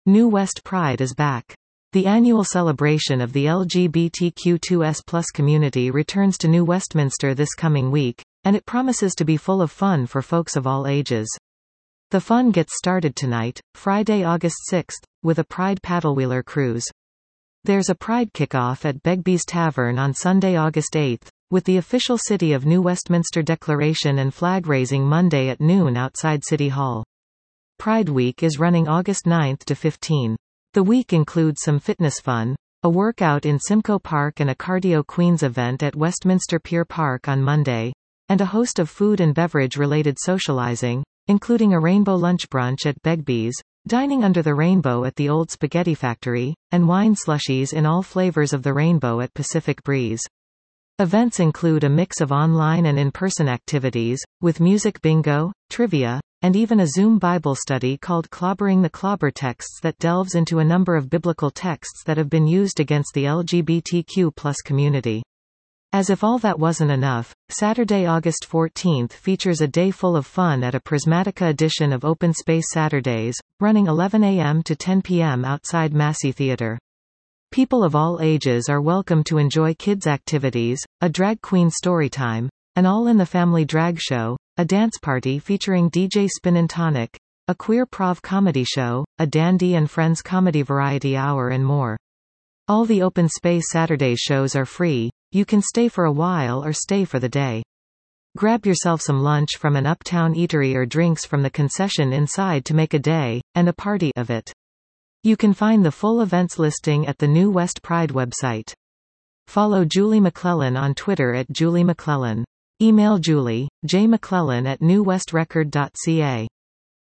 New West Pride is back. The annual celebration of the LGBTQ2S+ community returns to New Westminster this coming week, and it promises to be full of fun for folks of all ages. The fun gets started tonight, Friday, August 6th, with a Pride paddlewheeler cruise. There's a Pride kickoff at Begbie's Tavern on Sunday, August 8th, with the official City of New Westminster declaration and flag raising Monday at noon outside City Hall. Pride Week is running August 9th to 15. The week includes some fitness fun, a workout in Simcoe Park and a Cardio Queens event at Westminster Pier Park on Monday, and a host of food and beverage-related socializing, including a rainbow lunch brunch at Begbie's, dining under the rainbow at the Old Spaghetti Factory, and wine slushies in all flavors of the rainbow at Pacific Breeze. Events include a mix of online and in-person activities, with music bingo, trivia, and even a Zoom Bible study called Clobbering the Clobber Texts that delves into a number of biblical texts that have been used against the LGBTQ+ community. As if all that wasn't enough, Saturday, August 14th features a day full of fun at a Prismatica edition of Open Space Saturdays, running 11 a.m. to 10 p.m. outside Massey Theatre. People of all ages are welcome to enjoy kids' activities, a drag queen storytime, an all-in-the-family drag show, a dance party featuring DJ Spin and Tonic, a queer prov comedy show, a Dandy and Friends comedy variety hour and more. All the Open Space Saturdays shows are free. You can stay for a while or stay for the day. Grab yourself some lunch from an uptown eatery or drinks from the concession inside to make a day, and a party of it. You can find the full events listing at the New West Pride website. Follow Julie McClellan on Twitter at Julie McClellan. Email Julie, jmcclellan@newwestrecord.ca.